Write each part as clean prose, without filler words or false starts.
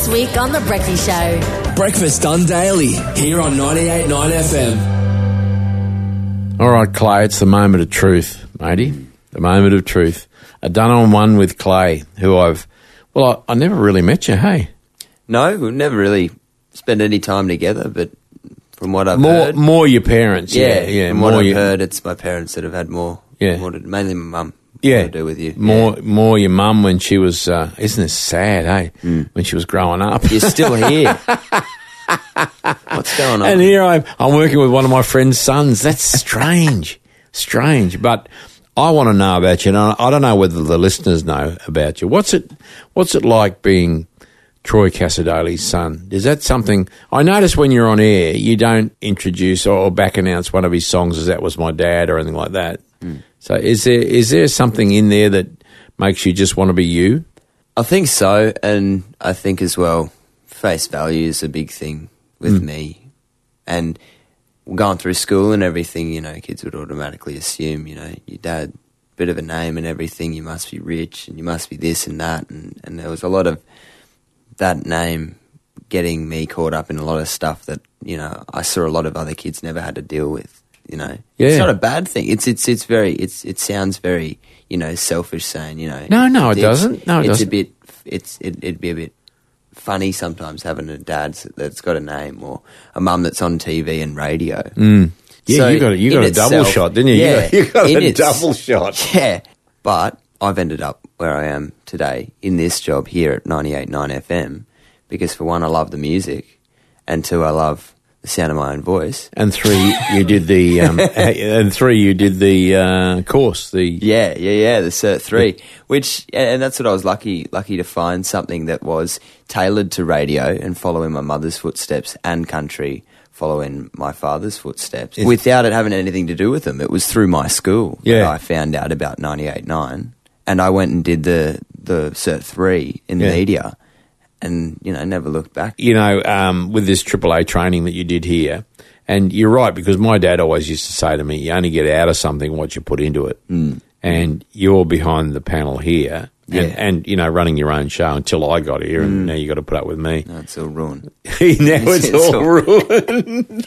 This week on The Breakfast Show. Breakfast done daily here on 98.9 FM. All right, Clay, it's the moment of truth, matey. The moment of truth. A done-on-one with Clay, who I never really met you, hey? No, we've never really spent any time together, but from what I've heard... More your parents, yeah. From what I've heard, it's my parents that have had more mainly my mum. Yeah, to do with you. More your mum when she was, isn't this sad, eh? When she was growing up. You're still here. What's going on? And here I'm working with one of my friend's sons. That's strange. But I want to know about you, and I don't know whether the listeners know about you. What's it like being Troy Cassar-Daley's son? Is that something... I notice when you're on air, you don't introduce or back announce one of his songs as that was my dad or anything like that. So is there something in there that makes you just want to be you? I think so, and I think as well, face value is a big thing with me. And going through school and everything, you know, kids would automatically assume, you know, your dad, bit of a name and everything, you must be rich and you must be this and that. And there was a lot of that name getting me caught up in a lot of stuff that, you know, I saw a lot of other kids never had to deal with. You know, It's not a bad thing. It sounds very, you know, selfish saying, you know. No, it doesn't. No, it doesn't. It'd be a bit funny sometimes having a dad that's got a name or a mum that's on TV and radio. Yeah, so you got a double shot, didn't you? Yeah, you got a double shot. Yeah, but I've ended up where I am today in this job here at 98.9 FM because for one, I love the music, and two, I love the sound of my own voice, and three, you did the course, the Cert 3, which, and that's what I was lucky to find, something that was tailored to radio and following my mother's footsteps, and country following my father's footsteps, without it having anything to do with them. It was through my school that I found out about 98.9, and I went and did the Cert 3 in media. And, you know, never looked back. You know, with this AAA training that you did here, and you're right, because my dad always used to say to me, you only get out of something what you put into it. And you're behind the panel here and, you know, running your own show until I got here, and now you got to put up with me. No, it's all ruined. It's all ruined.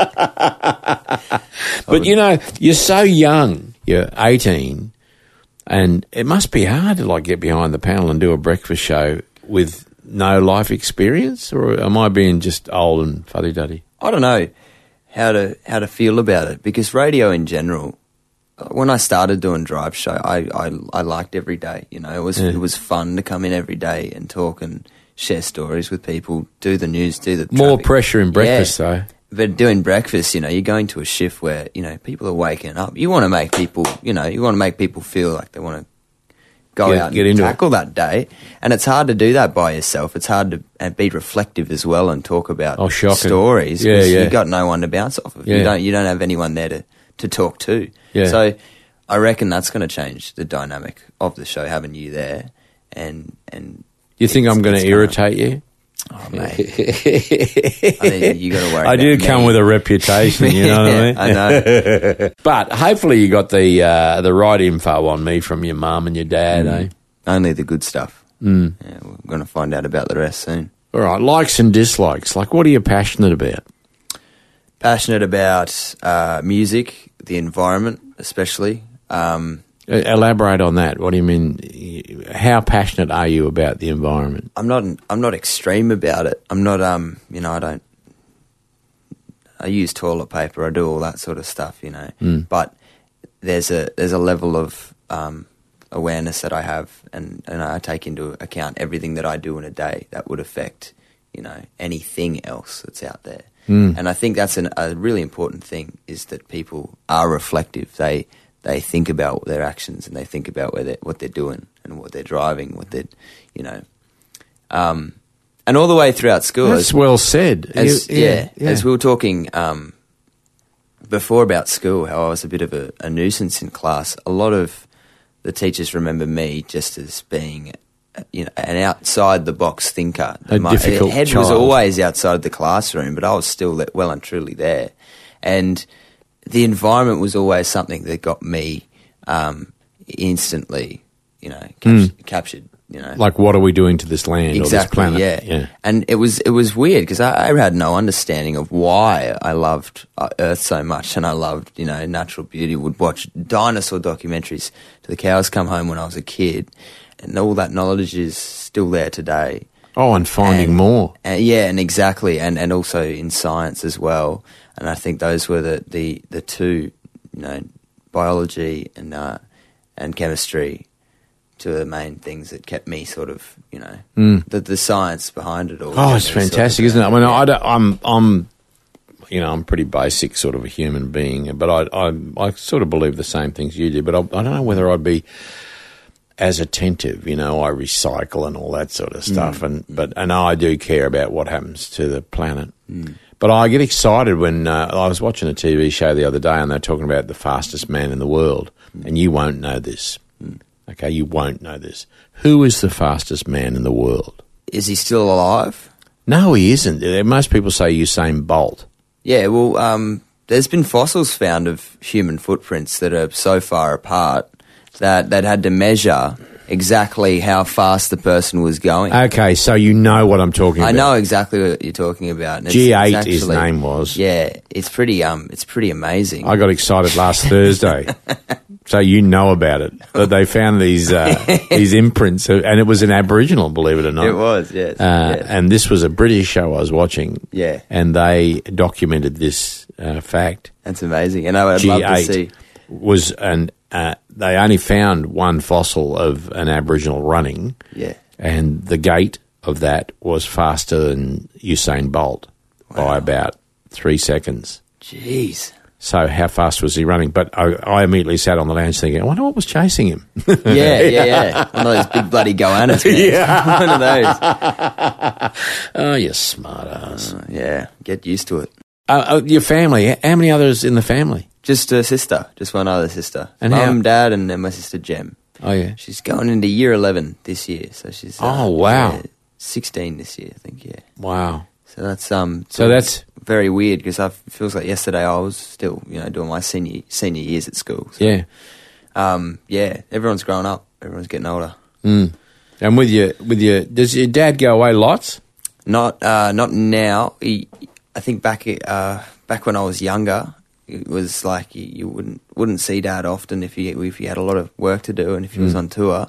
But, you know, you're so young. You're 18, and it must be hard to, like, get behind the panel and do a breakfast show with no life experience, or am I being just old and fuddy-duddy? I don't know how to feel about it, because radio in general, when I started doing Drive Show, I liked every day. You know, it was fun to come in every day and talk and share stories with people, do the news, do the more pressure in breakfast though. But doing breakfast, you know, you're going to a shift where, you know, people are waking up. You want to make people, you know, feel like they want to go out and tackle that day, and it's hard to do that by yourself. It's hard to be reflective as well and talk about stories. You've got no one to bounce off of. You don't have anyone there to talk to. So I reckon that's going to change the dynamic of the show, having you there. And you think I'm going to irritate you? Oh, mate. I think you got to worry. I do come with a reputation, you know what I mean? I know. But hopefully you got the right info on me from your mum and your dad, eh? Only the good stuff. Yeah, we're going to find out about the rest soon. All right, likes and dislikes. Like, what are you passionate about? Passionate about music, the environment especially. Elaborate on that. What do you mean? How passionate are you about the environment? I'm not extreme about it. I'm not you know, I use toilet paper, I do all that sort of stuff, you know. But there's a level of awareness that I have, and I take into account everything that I do in a day that would affect, you know, anything else that's out there. And I think that's a really important thing, is that people are reflective. They think about their actions, and they think about what they're doing and what they're driving, what they're, you know, and all the way throughout school. That's well said. As we were talking before about school, how I was a bit of a nuisance in class. A lot of the teachers remember me just as being, you know, an outside the box thinker. My head was always outside the classroom, but I was still well and truly there, and the environment was always something that got me instantly, you know, captured Like, what are we doing to this land or this planet? Yeah. And it was weird because I had no understanding of why I loved Earth so much, and I loved, natural beauty. Would watch dinosaur documentaries till the cows come home when I was a kid, and all that knowledge is still there today. Oh, and finding more. And exactly, and also in science as well. And I think those were the two, biology and chemistry, two of the main things that kept me sort of, the science behind it all. Oh, it's fantastic, isn't it? I mean, I'm pretty basic sort of a human being, but I sort of believe the same things you do, but I don't know whether I'd be as attentive. I recycle and all that sort of stuff, and I do care about what happens to the planet. But I get excited when I was watching a TV show the other day, and they're talking about the fastest man in the world, and you won't know this. Okay, you won't know this. Who is the fastest man in the world? Is he still alive? No, he isn't. Most people say Usain Bolt. Yeah, well, there's been fossils found of human footprints that are so far apart that they'd had to measure exactly how fast the person was going. Okay, so you know what I'm talking about. I know exactly what you're talking about. And G8 his name was. Yeah, it's pretty amazing. I got excited last Thursday. So you know about it. That they found these imprints, and it was an Aboriginal, believe it or not. It was, yes. And this was a British show I was watching. Yeah. And they documented this fact. That's amazing. And I'd love to see. Was they only found one fossil of an Aboriginal running. Yeah. And the gait of that was faster than Usain Bolt by about 3 seconds. Jeez. So how fast was he running? But I immediately sat on the lounge thinking, I wonder what was chasing him. Yeah. One of those big bloody goannas, man. Yeah. One of those. Oh, you smart ass. Yeah, get used to it. Your family, how many others in the family? Just a sister, just one other sister. And Mum, Dad, and then my sister Jem. Oh, yeah. She's going into year 11 this year, so she's... Oh, wow. 16 this year, I think, yeah. Wow. So that's... So that's... very weird because it feels like yesterday I was still, doing my senior years at school. So, yeah. Everyone's growing up. Everyone's getting older. And with your, does your dad go away lots? Not now. I think back when I was younger, it was like you wouldn't see Dad often if he had a lot of work to do and if he was on tour.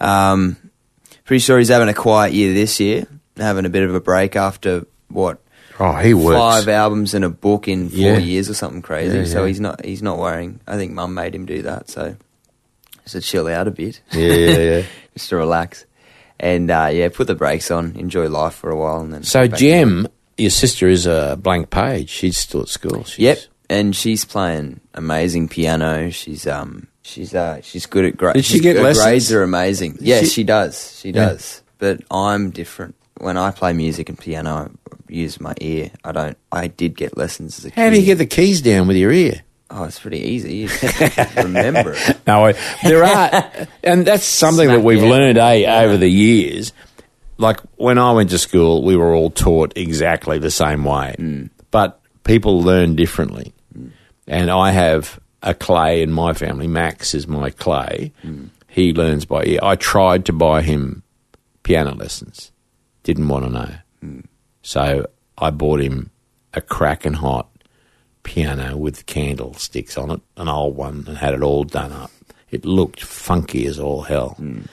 Pretty sure he's having a quiet year this year, having a bit of a break after what. Oh, he works 5 albums and a book in 4 years or something crazy. Yeah, so yeah. he's not worrying. I think Mum made him do that, so just to chill out a bit. Yeah. Just to relax. And put the brakes on, enjoy life for a while, and then. So Jem, your sister, is a blank page. She's still at school. Yep, and she's playing amazing piano. She's good at grades. Did she get lessons? Her grades are amazing. Yes, she does. She does. But I'm different. When I play music and piano, I use my ear. I did get lessons as a kid. How do you get the keys down with your ear? Oh, it's pretty easy. You just remember it. No, there are, and that's something that we've learned over the years. Like when I went to school, we were all taught exactly the same way, but people learn differently. And I have a clay in my family. Max is my clay. He learns by ear. I tried to buy him piano lessons. Didn't want to know. So I bought him a cracking hot piano with candlesticks on it, an old one, and had it all done up. It looked funky as all hell.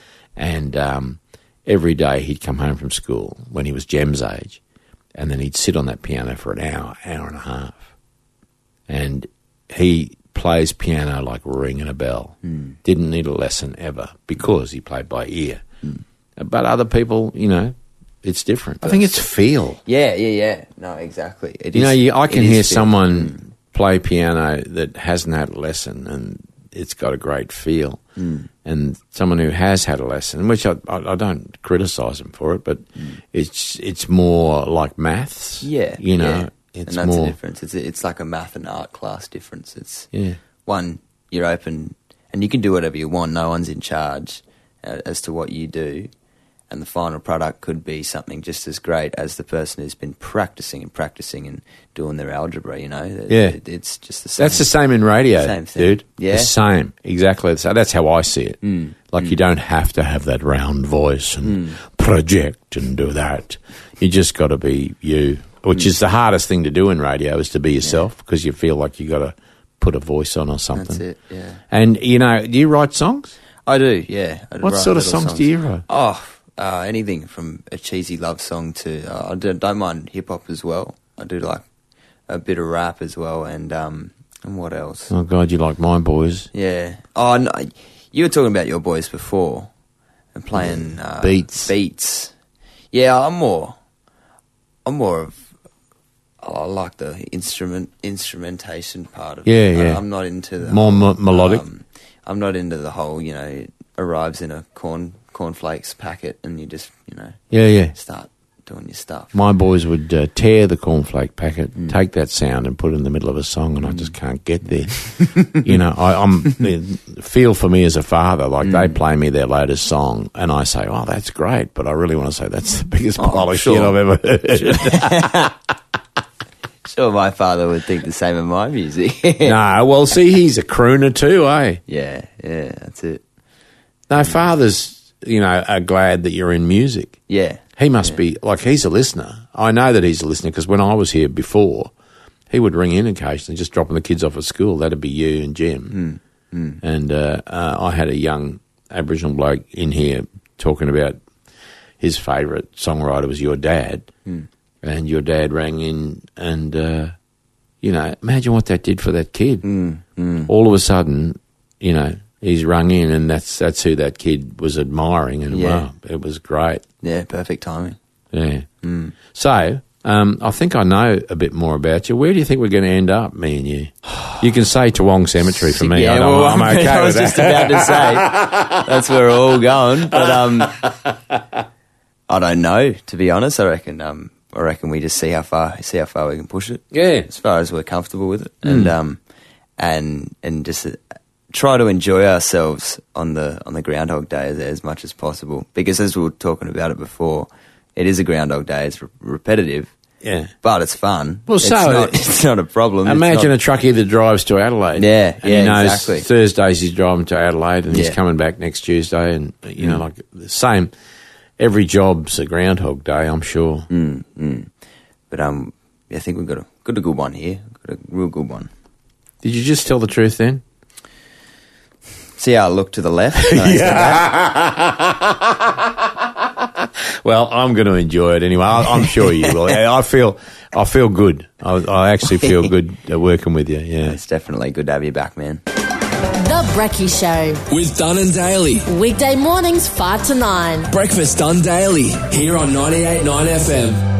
And every day he'd come home from school when he was Jem's age, and then he'd sit on that piano for an hour and a half. And he plays piano like ringing a bell. Didn't need a lesson ever because he played by ear. But other people, it's different. I think it's feel. Yeah. No, exactly. I can hear someone play piano that hasn't had a lesson and it's got a great feel. And someone who has had a lesson, which I don't criticise them for it, but it's more like maths. Yeah. It's and that's more the difference. It's like a math and art class difference. It's one, you're open and you can do whatever you want. No one's in charge as to what you do. and the final product could be something just as great as the person who's been practicing and doing their algebra, you know. Yeah. It's just the same. That's the same in radio, Same thing. dude. Yeah. The same. Exactly. So that's how I see it. Like you don't have to have that round voice and project and do that. You just got to be you, which is the hardest thing to do in radio, is to be yourself, because you feel like you got to put a voice on or something. That's it, yeah. And, you know, do you write songs? I do, yeah. I What write sort of little songs do you write? Oh, anything from a cheesy love song to I don't mind hip hop as well. I do like a bit of rap as well, and what else? Oh, God, you like my boys. Yeah. Oh, no, you were talking about your boys before and playing Beats. Yeah, I'm more of. I like the instrumentation part of it. Yeah. I'm not into the More melodic. I'm not into the whole, you know, arrives in a cornflakes packet and you just, you know, Yeah. start doing your stuff. My boys would tear the cornflake packet, take that sound and put it in the middle of a song, and I just can't get there. You know, I'm feel for me as a father, like they play me their latest song and I say, oh, that's great, but I really want to say that's the biggest pile of shit I've ever heard. Sure, my father would think the same of my music. No, well, see, he's a crooner too, eh? Yeah, that's it. No, fathers, you know, are glad that you're in music. Yeah. He must be, like, he's a listener. I know that he's a listener because when I was here before, he would ring in occasionally, just dropping the kids off at school. That'd be you and Jim. And I had a young Aboriginal bloke in here talking about his favourite songwriter was your dad. And your dad rang in and, you know, imagine what that did for that kid. All of a sudden, you know, he's rung in and that's who that kid was admiring, and wow, it was great. Yeah, perfect timing. Yeah. So, I think I know a bit more about you. Where do you think we're going to end up, me and you? You can say Toowong Cemetery for me. Yeah, I'm okay I was with just that. about to say that's where we're all going, but I don't know, to be honest. I reckon we just see how far we can push it. Yeah. As far as we're comfortable with it, and just try to enjoy ourselves on the Groundhog Day as much as possible. Because as we were talking about it before, it is a Groundhog Day. It's repetitive. Yeah. But it's fun. Well, it's not a problem. Imagine a truckie that drives to Adelaide. Yeah, and he knows exactly. Thursdays he's driving to Adelaide and he's coming back next Tuesday, and you know, like the same. Every job's a Groundhog Day, I'm sure. But I think we've got a good one here. Got a real good one. Did you just tell the truth then? See how I look to the left? Well, I'm going to enjoy it anyway. I'm sure you will. I feel good. I actually feel good working with you. Yeah, it's definitely good to have you back, man. The Brekkie Show. With Dunn and Daly. Weekday mornings 5 to 9. Breakfast done daily. Here on 98.9 FM.